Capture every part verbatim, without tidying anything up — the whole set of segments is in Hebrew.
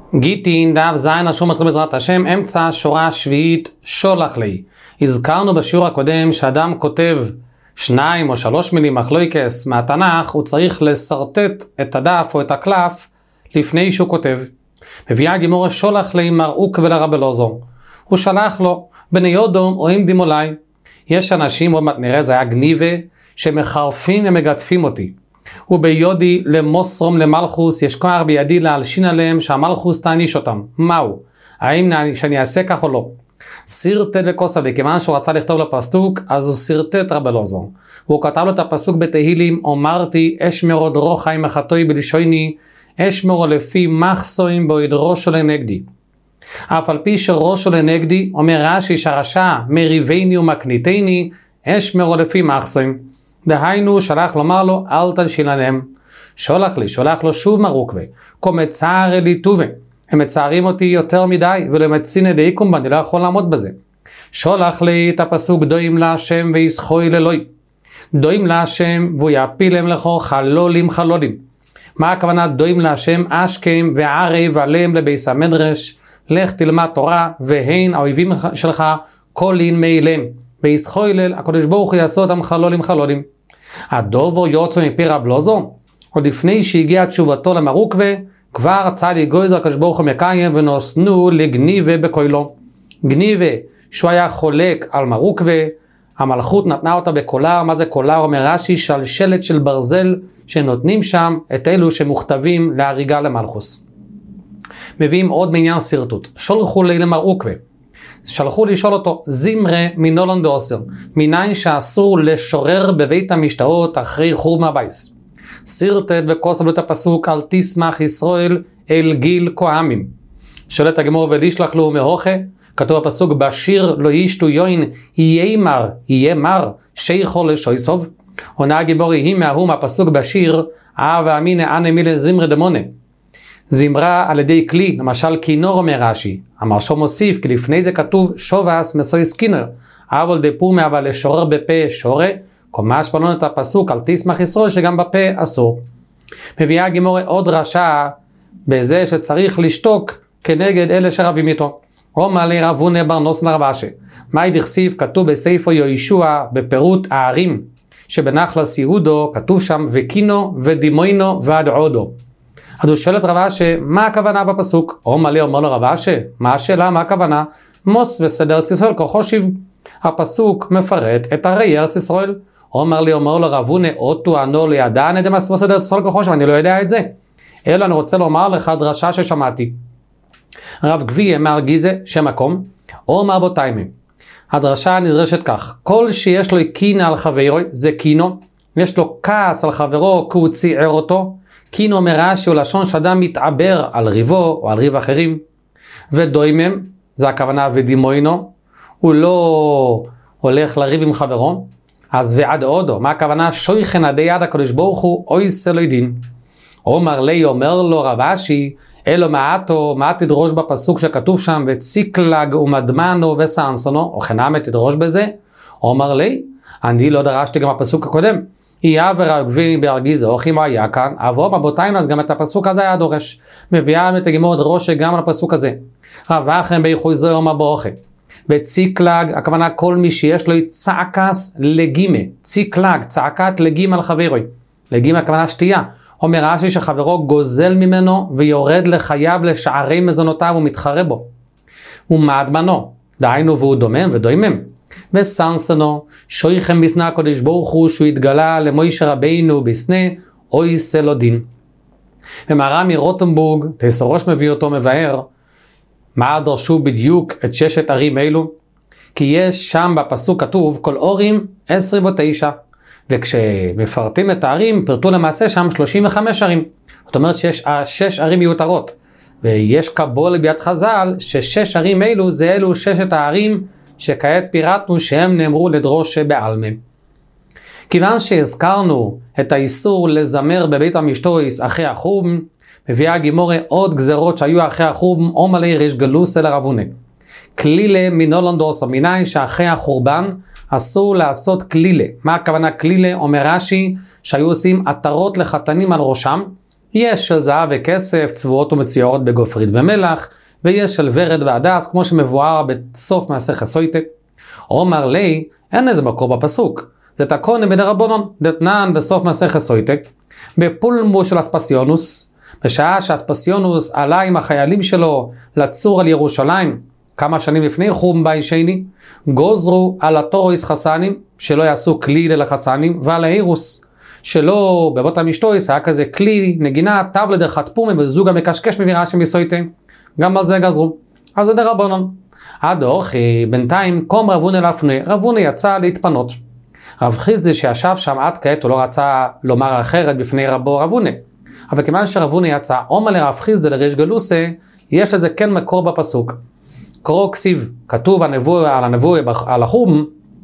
גיטין דף זין אשר מתחיל בעזרת השם, אמצע שורה שביעית שולח לי. הזכרנו בשיעור הקודם שאדם כותב שניים או שלוש מילים מחלוקס מהתנ"ך, הוא צריך לסרטט את הדף או את הקלף לפני שהוא כותב. מביאה הגמרא שולח לי מרוק ולרב אלעזר. הוא שלח לו בני יודום או עם דימולי. יש אנשים, עוד מעט נראה, זה היה גניבה, שמחרפים ומגדפים אותי. וביודי למוסרום למלכוס, יש כוח בידי להלשין עליהם שהמלכוס תעניש אותם. מהו? האם שאני אעשה כך או לא? סרטט וכוסף, וכיוון שהוא רצה לכתוב לפסוק, אז הוא סרטט רב אלעזר. והוא כתב לו את הפסוק בתהילים, אמרתי אשמרו דרו חי מחתוי בלשוני, אשמרו לפי מחסוים בו ידרושו לנגדי. אף על פי שראשו לנגדי, אומר רש"י שהרשע מריבני ומקניתני, אשמרו לפי מחסוים. דהיינו שלח לומר לו אל תלשין עליהם. שולח לי, שולח לו שוב מרוקווה, כה מצער לי טובה. הם מצערים אותי יותר מדי, ולמצין ידי קומבן, אני לא יכול לעמוד בזה. שולח לי את הפסוק דוים להשם ויסחוי ללוי. דוים להשם והוא יפיל להם לכו חלולים חלולים. מה הכוונה דוים להשם? אשכם וערב עליהם לביס המדרש, לך תלמד תורה והן האויבים שלך קולין מאילם. ויסחוי לל, הקדוש ברוך הוא יעשו אותם חלולים חלולים. הדובו יוצא מפי רב אלעזר, עוד לפני שהגיעה תשובתו למרוקווה, כבר רצה לגוזר הקדוש ברוך הוא מקיים ונוסנו לגניבה בקולו. גניבה שהוא היה חולק על מרוקווה, המלכות נתנה אותה בקולר. מה זה קולר? אומר רש"י שלשלת של ברזל שנותנים שם את אלו שמוכתבים להריגה למלכוס. מביאים עוד מעניין סרטוט. שולחו לי למרוקווה, שלחו לשאול אותו זמרה מנולן דאוסר, מניין שאסור לשורר בבית המשתאות אחרי חורבן הבייס. סרטט וכוסף את הפסוק אל תשמח ישראל אל גיל כהמים. שואלת הגמרא ולשלח לו מהוכה, כתוב הפסוק בשיר לא ישתו יוין יהיה מר יהיה מר שייכו לשויסוב. עונה הגיבור היא מההוא מהפסוק בשיר אהבה אמינא אנא מילה זמרה דמונה. זמרה על ידי כלי, למשל כינור אומר רש"י. המרשו מוסיף כי לפני זה כתוב שובס מסויס כינור, אבל דפומי אבל לשורר בפה שורה, כומש פלון את הפסוק על תשמח ישראל שגם בפה אסור. מביאה הגימורה עוד רשע בזה שצריך לשתוק כנגד אלה שרבים איתו. אומר לי רבונה בר נוסן רב אשי, מאי דכסיב כתוב בספר יהושע בפירוט הערים שבנחל סיהודו, כתוב שם וקינו ודימוינו ועד עודו. אז הוא שואל את רב אשי, מה הכוונה בפסוק? אומר לי, אומר לו רב אשי, מה השאלה, מה הכוונה? מוס וסדר ארץ ישראל כוחו שיב. הפסוק מפרט את ערי ארץ ישראל. אומר לי, אומר לו רבונה, אותו ענו לידען את מוס וסדר ארץ ישראל כוחו שיב, אני לא יודע את זה. אלא אני רוצה לומר לך דרשה ששמעתי. רב גביע מר גיזה, שם מקום, אומר בו תיימים. הדרשה נדרשת כך, כל שיש לו קינה על חברו, זה קינו, יש לו כעס על חברו כי הוא ציער אותו, קינו אומר שהוא לשון שאדם מתעבר על ריבו או על ריב אחרים. ודוימם, זה הכוונה ודימוינו, הוא לא הולך לריב עם חברו. אז ועד עודו, מה הכוונה? שויכן עדי יד הקדוש ברוך הוא אוי סלוידין. אומר לי, אומר לו רב אשי, אלו מעטו, מה תדרוש בפסוק שכתוב שם, וציקלג ומדמנו וסנסונו, או חנמה תדרוש בזה? אומר לי, אני לא דרשתי גם הפסוק הקודם. יהיה ורגבי בהרגיז אוכים היה כאן, אבוא בבותיים אז גם את הפסוק הזה היה דורש. מביאה את הגמור דרושה גם על הפסוק הזה. רווחם באיחוי זו אומר באוכל. וציקלג, הכוונה כל מי שיש לו צעקס לגימה. ציקלג, צעקת לגימה על חברוי. לגימה הכוונה שתייה. אומר רש"י שחברו גוזל ממנו ויורד לחייו לשערי מזונותיו ומתחרה בו. הוא מעדמנו, דהיינו והוא דומם ודוימם. וסנסנו, שויכם בסנה הקדוש ברוך הוא שהוא התגלה למוישה רבינו בסנה, אוי סלודין. ומהר"ם מרוטנבורג, תסרוש מביא אותו מבאר, מה דרשו בדיוק את ששת ערים אלו? כי יש שם בפסוק כתוב כל אורים עשרים ותשע, וכשמפרטים את הערים פרטו למעשה שם שלושים וחמש ערים. זאת אומרת שיש שש ערים מיותרות, ויש קבול ביד חז"ל ששש ערים אלו זה אלו ששת הערים שכעת פירטנו שהם נאמרו לדרוש בעלמא. כיוון שהזכרנו את האיסור לזמר בבית המשתויס אחרי החורבן, מביאה הגימורה עוד גזרות שהיו אחרי החורבן, אומר לי ריש גלוס אל רבונה. כלילה מנולן דאוסר, מניין שאחרי החורבן אסור לעשות כלילה. מה הכוונה כלילה? אומר רש"י שהיו עושים עטרות לחתנים על ראשם, יש של זהב וכסף, צבועות ומצוירות בגופרית ומלח, ויש של ורד והדס, כמו שמבואר בסוף מסכת סוטה. אומר לי, אין איזה מקור בפסוק. זה תקונה בדרבנן, דתנן בסוף מסכת סוטה, בפולמו של אספסיונוס, בשעה שאספסיונוס עלה עם החיילים שלו לצור על ירושלים, כמה שנים לפני חורבן בית שני, גוזרו על התורויס חסנים, שלא יעשו כלי לחסנים, ועל האירוס, שלא בבית המשתויס היה כזה כלי נגינה, טבלה דחת פומי, וזוג המקשקש מבירה שמסויתם, גם על זה גזרו. אז זה דרבנן. עד אוכי, בינתיים, קום רבונה לפני, רבונה יצא להתפנות. רב חיסדה שישב שם עד כעת, הוא לא רצה לומר אחרת בפני רבו רבונה. אבל כיוון שרבונה יצא, אומר לרב חיסדה לריש גלוסה, יש לזה כן מקור בפסוק. קרוא כסיב, כתוב הנבוא, על הנבוא על החורבן,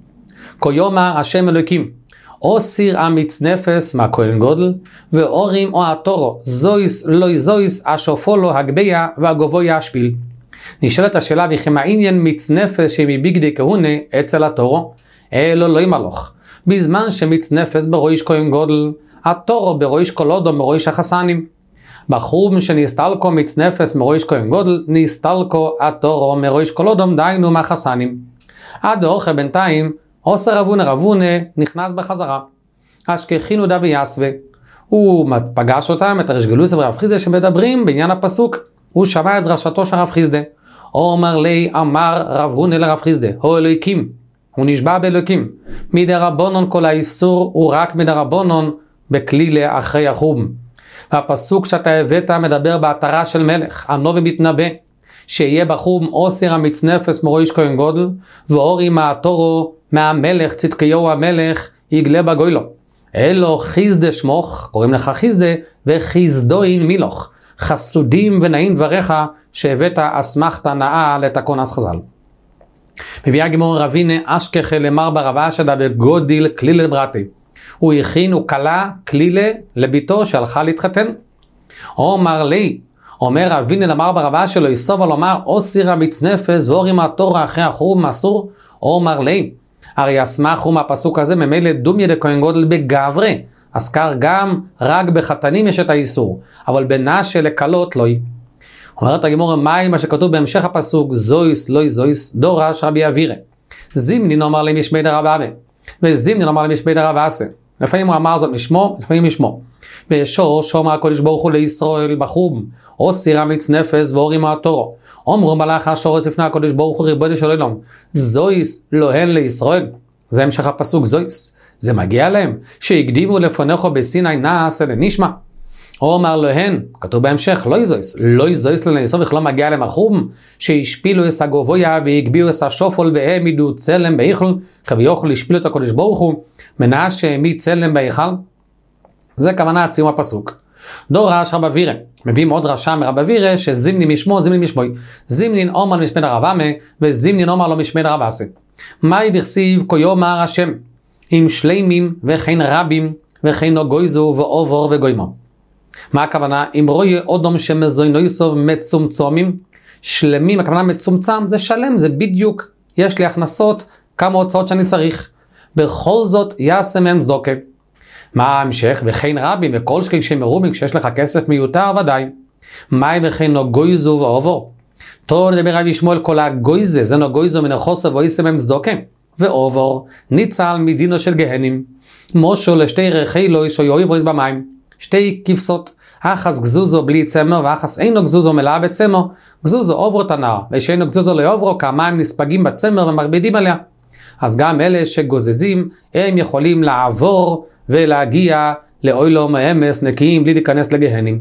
כה יאמר השם אלוקים, או סיר אמיץ נפש מהכהן גודל, ואורים או התורו, זויס לא זויס, השופו לו הגביה והגובו ישפיל. נשאלת השאלה, וכמה עניין מיץ נפש שמביגדי כהונה אצל התורו, אלו לא ימלוך. בזמן שמיץ נפש ברויש כהן גודל, התורו ברויש קולודו מרויש החסנים. בחורבן שנסתלקו מיץ נפש מרויש כהן גודל, נסתלקו התורו מרויש קולודו, דיינו מהחסנים. עד אוכל בינתיים, עושה רבונה רבונה נכנס בחזרה. אשכחינו דבי יסווה. הוא פגש אותם, את הריש גלוסה ורב חיסדה שמדברים בעניין הפסוק. הוא שמע את דרשתו של רב חיסדה. אומר לי, אמר רבונה לרב חיסדה, הו אלוהיקים. הוא נשבע באלוהיקים. מדרבנן כל האיסור הוא רק מדרבנן בכלילה אחרי החורבן. והפסוק שאתה הבאת מדבר בהתרה של מלך, ענו ומתנבא. שיהיה בחורבן אוסר אמיץ נפש מרויש כהן גודל, ואורי מהתורו מהמלך צדקיהו המלך יגלה בגוילו. אלו חיסדה שמוך, קוראים לך חיסדה, וחיסדוין מילוך. חסודים ונעים דבריך שהבאת אסמכתה נאה לתקון אז חז"ל. מביאה גמור רבינה אשכחה למר ברבה שדה בגודיל כלילה ברתי. הוא הכין, הוא קלה כלילה לביתו שהלכה להתחתן. אומר לי, אומר רבינה למר ברבה שלו, יסובה לומר, או סירה מיץ נפש ואורי מהתורה אחרי החורבן אסור, אומר לי, הרי אסמכו מהפסוק הזה ממילא דומיה דכהן גודל בגברי, אז קר גם רק בחתנים יש את האיסור, אבל בנשה לקלות לא היא. אומרת הגמור, מה מה שכתוב בהמשך הפסוק, זויס לא זויס, דורש רבי אבירה. זימנין אומר להם משמי דרב אבא, וזימנין אומר להם משמי דרב אסה. לפעמים הוא אמר זאת משמו, לפעמים משמו. וישור שאומר הקודש ברוך הוא לישראל בחורבן, או סירה מיץ נפש ואורי מהתורו. אומרו מלאך השורץ לפני הקודש ברוך הוא ריבונו של עולם, זויס לא הן לישראל. זה המשך הפסוק זויס. זה מגיע להם, שהקדימו לפניך בסיני נעשה לנשמע. אומר להן, כתוב בהמשך, לא יזויס, לא יזויס לניסו וכלא מגיע להם החורבן, שהשפילו את הגובויה והגביאו את השופל והעמידו צלם בהיכל, כביכול השפילו את הקודש ברוך הוא, מנשה העמיד צלם בהיכל. זה כוונה סיום הפסוק. דורש רב אבירה, מביאים עוד רשע מרב אבירה, שזימנין משמו, זימנין משמוי. זימנין אומר למשמי דרב אמה, וזימנין אומר לו משמי דרב אסה. מהי דכסיב כה יאמר השם, עם שלימים וכן רבים, וכן גויזו ועובר וגוימו. מה הכוונה? אם רואה אודום שמזוינו יסוב מצומצומים, שלמים, הכוונה מצומצם, זה שלם, זה בדיוק, יש לי הכנסות, כמה הוצאות שאני צריך. בכל זאת יעשה מהם צדוקה. מה ההמשך? וכן רבים, וכל שכן שמרובים, כשיש לך כסף מיותר ודאי. מה וכן גויזו ועובר? תור לדבר רבי שמואל כל הגויזה, זה גויזו מן החוסר ויעשה מהם צדוקה. ועובר, ניצל מדינו של גהנים. מושו לשתי רכי לוי שיואי וויז במים. שתי כבשות, אחס גזוזו בלי צמר ואחס אינו גזוזו מלאה בצמר, גזוזו עוברו את הנער, ושאינו גזוזו לא עוברו, כמים נספגים בצמר ומרבידים עליה. אז גם אלה שגוזזים, הם יכולים לעבור ולהגיע לאוילום האמס נקיים בלי להיכנס לגהנים.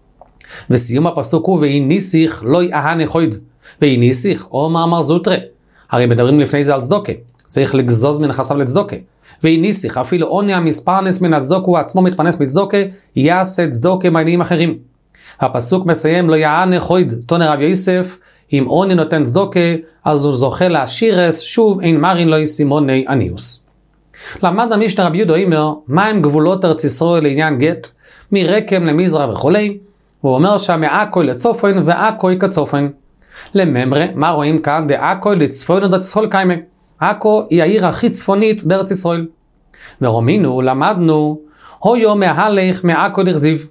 וסיום הפסוק הוא, ואי ניסיך לא יאהנה חויד, ואי ניסיך, או מאמר זוטרה. הרי מדברים לפני זה על צדוקה, צריך לגזוז מן חסב לצדוקה. ואי ניסיך, אפילו עוני המספרנס מן הצדוקה, הוא עצמו מתפרנס מצדוקה, יעשה צדוקה מעניינים אחרים. הפסוק מסיים, לא יענה חויד, תונה רב יוסף, אם עוני נותן צדוקה, אז הוא זוכה להשירס, שוב אין מרין לא יסימוני עניוס. למד המשנה רבי יהודה אומר, מה הם גבולות ארץ ישראל לעניין גט, מרקם למזרע וכולי, הוא אומר שהמעכוי לצופן ועכוי כצופן. לממרה, מה רואים כאן? דעכוי לצפון ארץ ישראל קיימה. עכו היא העיר הכי צפונית בארץ ישראל. ורומינו, למדנו, הויו מהלך מעכו לרזיב.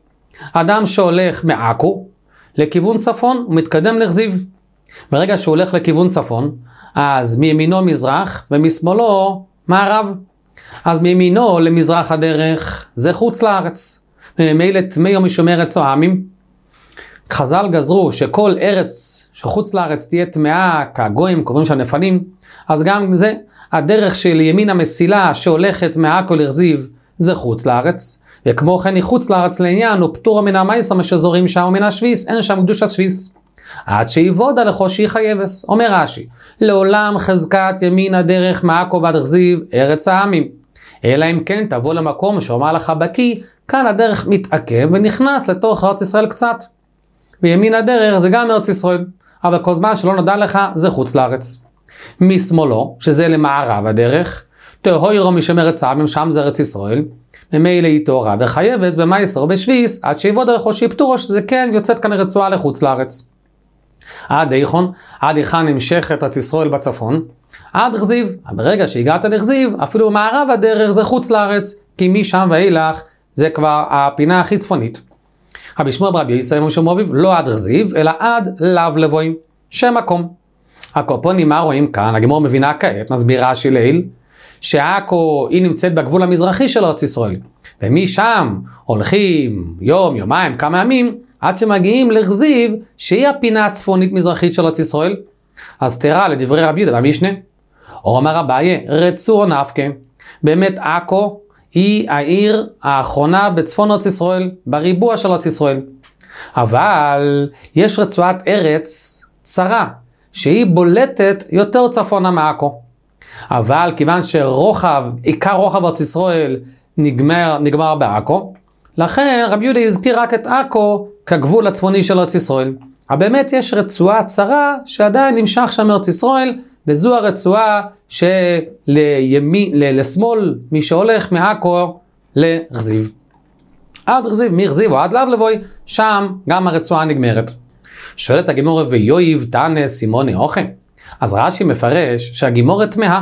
אדם שהולך מעכו לכיוון צפון, הוא מתקדם לכזיב. ברגע שהוא הולך לכיוון צפון, אז מימינו מזרח ומשמאלו מערב. אז מימינו למזרח הדרך זה חוץ לארץ. ממילא טמא ומשום ארץ או עמים. חז"ל גזרו שכל ארץ שחוץ לארץ תהיה טמאה, כגויים קוראים שם נפלים, אז גם זה, הדרך של ימין המסילה שהולכת מעכו לכזיב זה חוץ לארץ, וכמו כן היא חוץ לארץ לעניין, הוא פטור מן המייסר שזורים שם ומן השביס, אין שם קדוש השביס. עד שיבוד עליכו שהיא חייבס. אומר רש"י, לעולם חזקת ימין הדרך מעכו ועד לכזיב ארץ העמים. אלא אם כן תבוא למקום שאומר לך בקי, כאן הדרך מתעכב ונכנס לתוך ארץ ישראל קצת. וימין הדרך זה גם ארץ ישראל, אבל כל זמן שלא נודע לך זה חוץ לארץ. משמאלו, שזה למערב הדרך, תהוירו משם ארץ העמים, שם זה ארץ ישראל, ממילא היא תורה וחייבס במייסר או בשביס, עד שיבוד עליכו שהיא פטורו, שזה כן יוצאת כאן רצועה לחוץ לארץ. עד איכון, עד איכן נמשכת ארץ ישראל בצפון, עד לכזיב. ברגע שהגעת לכזיב, אפילו במערב הדרך זה חוץ לארץ, כי משם ואילך זה כבר הפינה הכי צפונית. רבי שמואל בר רבי יוסי משום רביב, לא עד לכזיב, אלא עד לאו לבואים, שם מקום. הקופונים, מה רואים כאן? הגמרא מבינה כעת, מסבירה רש"י לעיל, שעכו היא נמצאת בגבול המזרחי של ארץ ישראל, ומשם הולכים יום, יומיים, כמה ימים, עד שמגיעים לכזיב, שהיא הפינה הצפונית מזרחית של ארץ ישראל. אז תראה לדברי רבי יהודה במשנה, או אמר אביי, רצו נפקא, באמת עכו היא העיר האחרונה בצפון ארץ ישראל, בריבוע של ארץ ישראל. אבל יש רצועת ארץ צרה, שהיא בולטת יותר צפונה מעכו. אבל כיוון שרוחב, עיקר רוחב ארץ ישראל נגמר, נגמר בעכו, לכן רבי יהודה הזכיר רק את עכו כגבול הצפוני של ארץ ישראל. אבל באמת יש רצועה צרה שעדיין נמשך שם ארץ ישראל, וזו הרצועה שלימין, לשמאל, מי שהולך מעכו לכזיב. עד לכזיב, מכזיב או עד לאו לבוי, שם גם הרצועה נגמרת. שואלת הגמרא, ויואיב תנא סימוני אוכל. אז רש"י מפרש שהגמרא תמהה.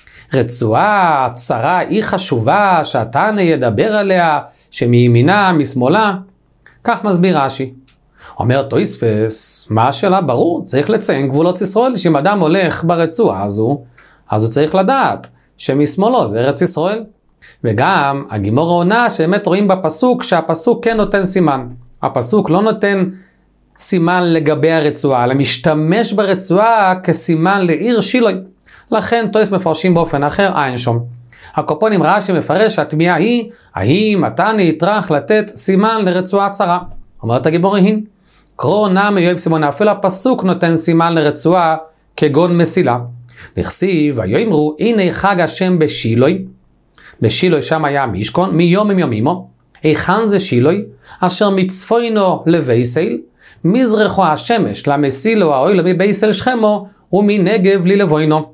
רצועה צרה היא חשובה, שהתנא ידבר עליה, שמימינה, משמאלה. כך מסביר רש"י. אומר תוספות, מה השאלה? ברור, צריך לציין גבולות ישראל, שאם אדם הולך ברצועה הזו, אז הוא צריך לדעת שמשמאלו זה ארץ ישראל. וגם הגמרא עונה שבאמת רואים בפסוק, שהפסוק כן נותן סימן. הפסוק לא נותן סימן לגבי הרצועה, אלא משתמש ברצועה כסימן לעיר שילה. לכן תוספות מפרשים באופן אחר, אין שום. הקופונים רש"י מפרש שהתמיהה היא, האם התנא יטרח לתת סימן לרצועה צרה? אומרת הגמרא הין, קרוא נמי יואב סימון, אפילו הפסוק נותן סימן לרצועה כגון מסילה. נכסיב, ויאמרו, הנה חג השם בשילוי, בשילוי שם היה משכון, מיום עם יומימו, היכן זה שילוי, אשר מצפוינו לבייסל, מזרחו השמש למסילו האוהל מבייסל שכמו, ומנגב לי לבוינו.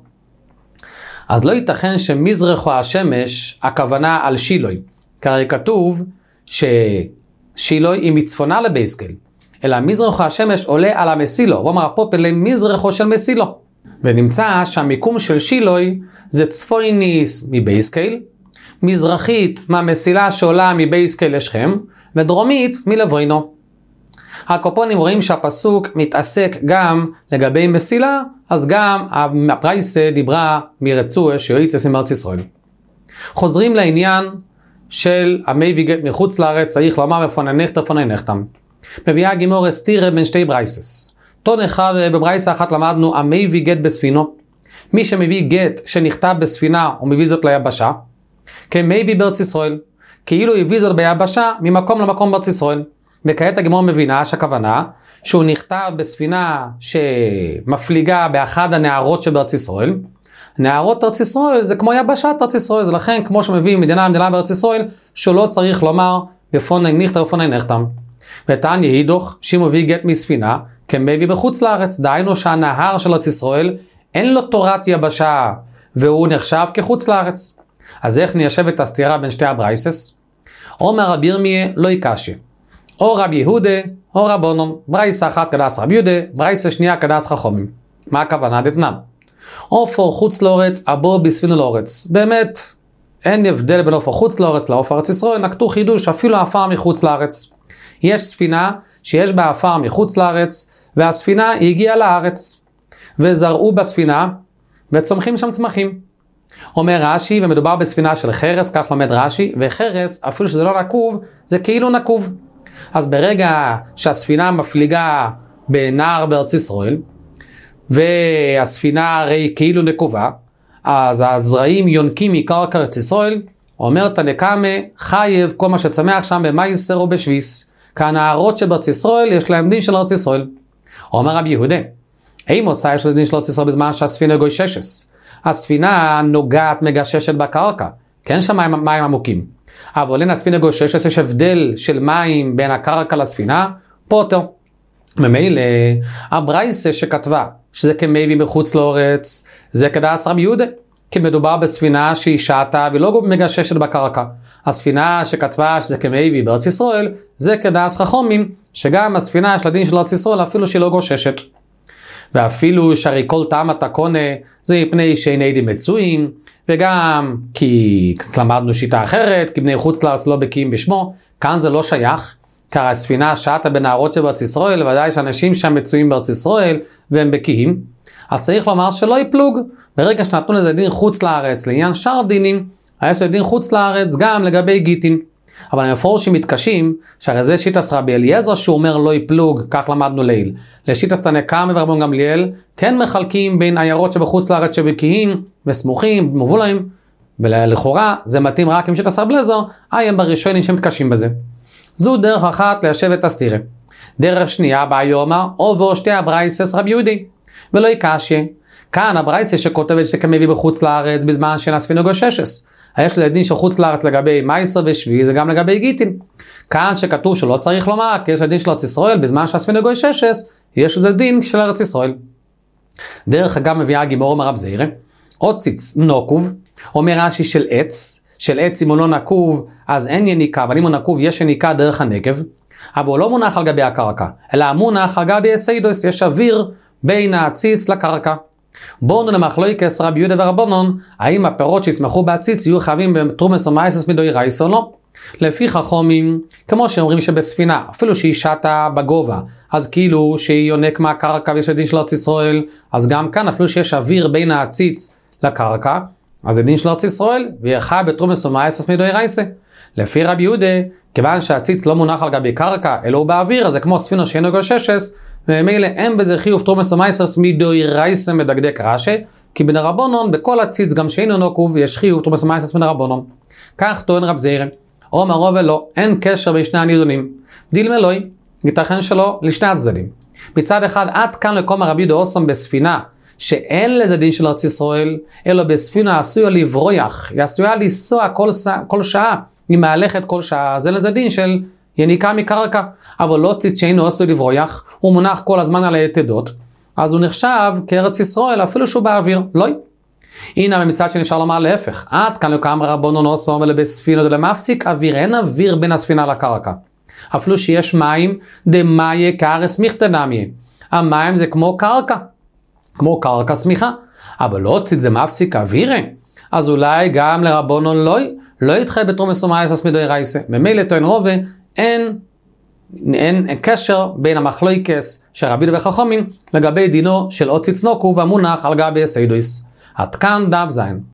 אז לא ייתכן שמזרחו השמש, הכוונה על שילוי, כי כתוב ששילוי היא מצפונה לבייסקל, אלא מזרחו השמש עולה על המסילו, ואומר הפופל למזרחו של מסילו. ונמצא שהמיקום של שילוי זה צפויניס מבייסקל, מזרחית מהמסילה שעולה מבייסקל לשכם, ודרומית מלבוינו. הקופונים רואים שהפסוק מתעסק גם לגבי מסילה, אז גם הפרייסה דיברה מרצועה שיועצס עם ארץ ישראל. חוזרים לעניין של המביא גט מחוץ לארץ, צריך לומר בפוני נחתם פוני נחתם. מביאה הגמרא סתירה בין שתי ברייסס. תון אחד בברייסה אחת למדנו המביא גט בספינו. מי שמביא גט שנכתב בספינה ומביא זאת ליבשה, כמביא בארץ ישראל, כאילו הביא זאת ביבשה ממקום למקום בארץ ישראל. וכעת הגמרא מבינה שהכוונה שהוא נכתב בספינה שמפליגה באחד הנערות שבארץ ישראל. נערות ארץ ישראל זה כמו יבשת ארץ ישראל, זה לכן כמו שמביא מדינה מדינה בארץ ישראל, שהוא לא צריך לומר בפוני נכתב בפוני נחתם. ותען יהידוך שאם מביא גט מספינה כמביא בחוץ לארץ, דהיינו שהנהר של ארץ ישראל אין לו תורת יבשה והוא נחשב כחוץ לארץ. אז איך ניישב את הסתירה בין שתי הברייסס? אומר רבי ירמיה לא יקשה, או רבי יהודה או רבונון, ברייסה אחת כדס רבי יהודה, ברייסה שנייה כדס חכמים. מה הכוונה דתנן? אופו חוץ לאורץ, אבו בספינו לאורץ. באמת אין הבדל בין אופו חוץ לאורץ לאופו ארץ ישראל, נקטו חידוש אפילו הפעם מחוץ לארץ. יש ספינה שיש בה עפר מחוץ לארץ, והספינה הגיעה לארץ, וזרעו בספינה, וצומחים שם צמחים. אומר רש"י, ומדובר בספינה של חרס, כך לומד רש"י, וחרס, אפילו שזה לא נקוב, זה כאילו נקוב. אז ברגע שהספינה מפליגה בנהר בארץ ישראל, והספינה הרי כאילו נקובה, אז הזרעים יונקים מקרקע ארץ ישראל, אומרת הנקמה, חייב כל מה שצמח שם במייסר או בשביס. כנערות שבארץ ישראל יש להם דין של ארץ ישראל. אומר רבי יהודה, אם עושה יש לדין של ארץ ישראל בזמן שהספינה גויששס. הספינה נוגעת מגששת בקרקע, כן שם מים, מים עמוקים. אבל אין הספינה גויששס, יש הבדל של מים בין הקרקע לספינה, פוטר. ממילא, הברייסה שכתבה שזה כמייבי מחוץ לארץ, זה כדאס רבי יהודה. כי מדובר בספינה שהיא שעתה ולא מגששת בקרקע. הספינה שכתבה שזה כמייבי בארץ ישראל, זה כדאס חכמים, שגם הספינה יש לדין של ארץ ישראל אפילו שהיא לא גוששת. ואפילו שהרי כל טעם אתה קונה, זה מפני שאין עדים מצויים, וגם כי למדנו שיטה אחרת, כי בני חוץ לארץ לא בקיאים בשמו, כאן זה לא שייך, כי הספינה שעתה בנערות שבארץ ישראל, ודאי שאנשים שם מצויים בארץ ישראל, והם בקיאים, אז צריך לומר שלא יפלוג. ברגע שנתנו לזה דין חוץ לארץ, לעניין שאר דינים, יש לדין חוץ לארץ גם לגבי גיטין. אבל המפורשים מתקשים, שהרי זה שיטס רבי אליעזר שהוא אומר לא יפלוג, כך למדנו ליל. לשיטס הנקמה ורבן גמליאל, כן מחלקים בין עיירות שבחוץ לארץ שבקיאים וסמוכים, מבולעים, ולכאורה זה מתאים רק עם שיטס רבי אליעזר, הם בראשונים שמתקשים בזה. זו דרך אחת ליישב את הסתירה. דרך שנייה בה יאמר, עובר שתי הברייסס רבי יהודי, ולא יקשי. כאן הברייסס שכותבת שכמביא בחוץ לארץ בזמן שאין הספינה גוששס. יש לדין של חוץ לארץ לגבי מייסר ושבי, זה גם לגבי גיטין. כאן שכתוב שלא צריך לומר, כי יש לדין של ארץ ישראל, בזמן שהספינה גוששס, יש לדין של ארץ ישראל. דרך אגב מביאה גימור מרב זעירה, עוד ציץ נוקוב, אומר רש"י של עץ, של עץ אם הוא לא נקוב, אז אין יניקה, אבל אם הוא נקוב יש יניקה דרך הנקב, אבל הוא לא מונח על גבי הקרקע, אלא מונח על גבי הסיידוס, יש אוויר בין הציץ לקרקע. בואו למחלוקת רבי יהודה ורבנן, האם הפירות שיצמחו בהציץ יהיו חייבים בתרומס או מייסס מדאורייתא או לא? לפי חכמים, כמו שאומרים שבספינה, אפילו שהיא שטה בגובה, אז כאילו שהיא יונק מהקרקע ויש דין של ארץ ישראל, אז גם כאן אפילו שיש אוויר בין הציץ לקרקע, אז זה דין של ארץ ישראל, ויהיה חייב בתרומס או מייסס מדאורייתא. לפי רבי יהודה, כיוון שהציץ לא מונח על גבי קרקע, אלא הוא באוויר, אז זה כמו ספינה שאינו גוששס, ומילא אין בזה חיוב תרומס ומייסס מדאורייתא מדקדק רש"י, כי בן רבנן בכל הציץ גם שאינו נקוב יש חיוב תרומס ומייסס בן רבנן. כך טוען רב זעירא. אומר רב לא, אין קשר בין שני הנידונים. דילמלוי, ייתכן שלא לשני הצדדים. מצד אחד עד כאן לקום רבי יהודה אוסם בספינה שאין לזה דין של ארץ ישראל, אלא בספינה עשויה לברויח, היא עשויה לנסוע כל, כל שעה, היא מהלכת כל שעה, זה לזה דין של יניקה מקרקע, אבל לא ציץ שאינו עשוי לברויח, הוא מונח כל הזמן על היתדות, אז הוא נחשב כארץ ישראל אפילו שהוא באוויר, לא. הנה מצד שנשאר לומר להפך, עד כאן לקם רבנן אוסם ולבספינות ולמפסיק אוויר, אין אוויר בין הספינה לקרקע, אפילו שיש מים, דמאיה כארס מיכתנמיה, המים זה כמו קרקע, כמו קרקע סמיכה, אבל לא ציץ זה מפסיק אווירה, אז אולי גם לרבנן לא, לא יתחייב בתרומס ומייסס מדאורייתא, ממילא טוען רובע, אין, אין, אין קשר בין המחלוקת של רבי יהודה וחכמים לגבי דינו של עוד ציץ נקוב המונח על גבי הסיידוס. עד כאן דף זין.